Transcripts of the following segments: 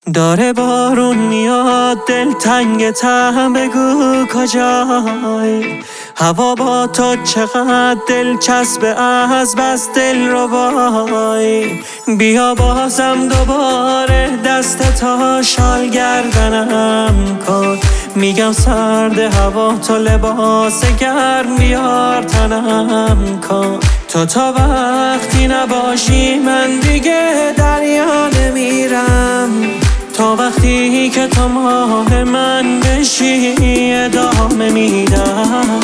داره بارون میاد دلتنگ تم، بگو کجای؟ هوا با تو چقدر دلچسبه، از بس دل رو بای. بیا بازم دوباره دست تا شال گردنم کن. میگم سرد هوا تو لباس گرم بیار تنم کن. تو تا وقتی نباشی من دیگه دریا نمیرم. تا وقتی که تو ماه من بشی ادامه میدم.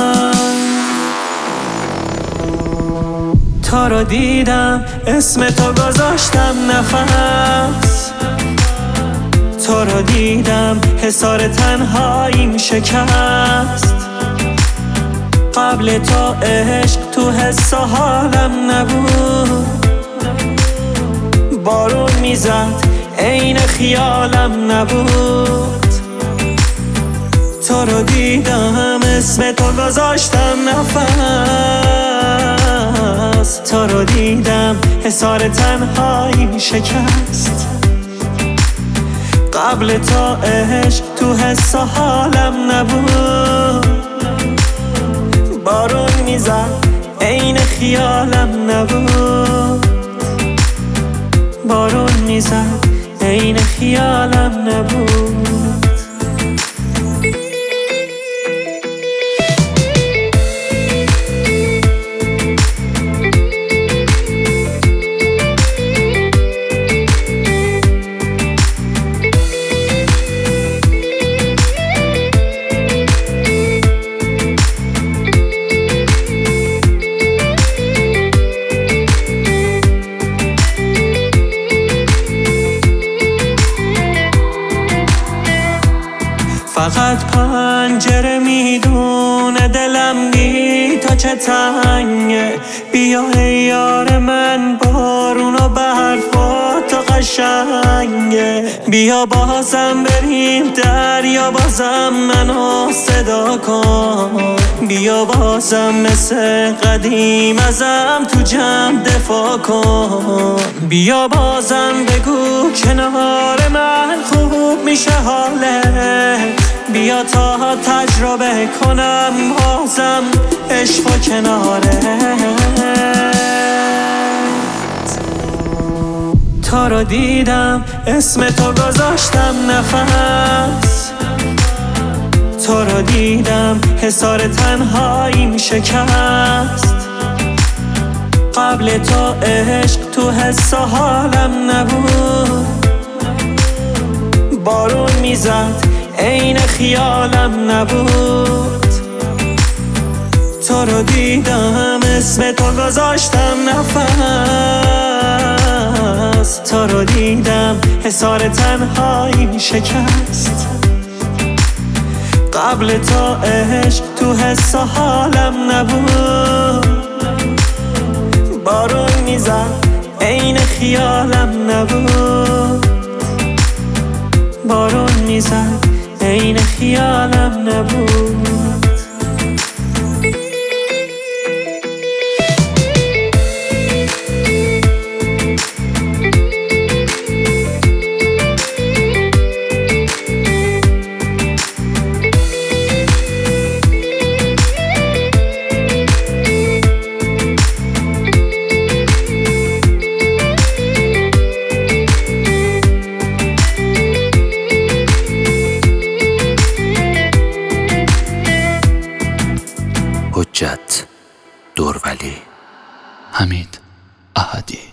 تا رو دیدم اسم تو گذاشتم نفس. تو رو دیدم حصار تنهاییم شکست. قبل تو عشق تو حس و حالم نبود. بارون میزد عین خیالم نبود. تو رو دیدم اسم تو گذاشتم نفس. تو رو دیدم حصار تنهایی شکست. قبل تو عشق تو حس و حالم نبود. بارون میزد عین خیالم نبود. بارون میزد عین خیالم نبود. فقط پنجره میدونه دلم بی تا چه تنگه. بیا ای یار من بارون و برف با تو قشنگه. بیا بازم بریم دریا، بازم منو صدا کن. بیا بازم مثل قدیم ازم تو جمع دفاع کن. بیا بازم بگو کنار من خوب میشه حالت. بیا تا تجربه کنم بازم عشق و کنارت. تا رو دیدم اسم تو گذاشتم نفس. تو رو دیدم حصار تنهاییم شکست. قبل تو عشق تو حس و حالم نبود. بارون میزد عین خیالم نبود. تو رو دیدم اسم تو گذاشتم نفس. تو رو دیدم حصار تنهایی شکست. قبل تو عشق تو حس و حالم نبود. بارون میزد عین خیالم نبود. بارون میزد عین خیالم نبود. حجت دورولی. حمید احدی.